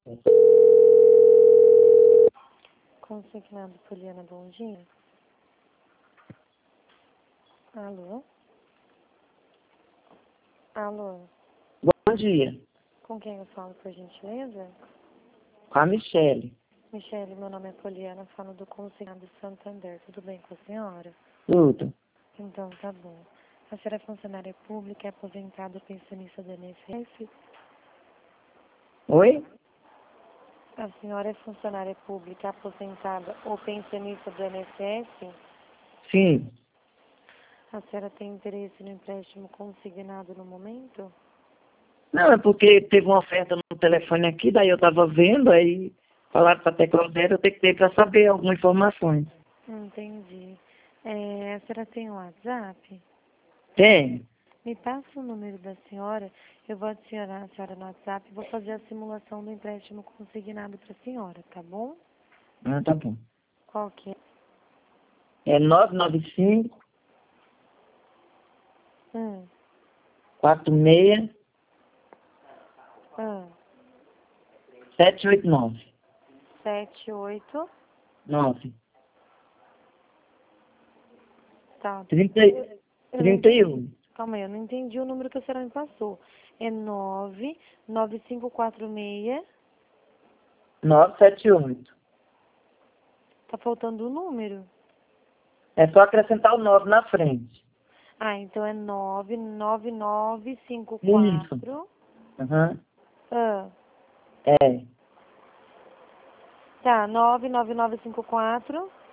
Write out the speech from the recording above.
Consignado Poliana, bom dia. Alô? Alô? Bom dia, Com quem eu falo, por gentileza? com a Michele. Michele, meu nome é Poliana, falo do Consignado Santander. Tudo bem com a senhora? Tudo. Então, tá bom. A senhora é funcionária pública, é aposentada, pensionista do INSS? Oi? A senhora é funcionária pública, aposentada ou pensionista do INSS? Sim. A senhora tem interesse no empréstimo consignado no momento? Não, é porque teve uma oferta no telefone aqui, daí eu tava vendo, aí falaram para até qual era, eu tenho que ter para saber algumas informações. Entendi. A senhora tem um WhatsApp? Tem? Me passa o número da senhora, eu vou adicionar a senhora no WhatsApp e vou fazer a simulação do empréstimo consignado para a senhora, tá bom? Ah, tá bom. Qual que é? É 995 Hum, 46 hum, 789. 78, 9. tá. 30, Eu não entendi. 31. Calma aí, eu não entendi o número que a senhora me passou. É 99546. 978. Tá faltando o número. É só acrescentar o 9 na frente. Ah, então é Isso. 99954. Aham. Ah, É. tá, 99954.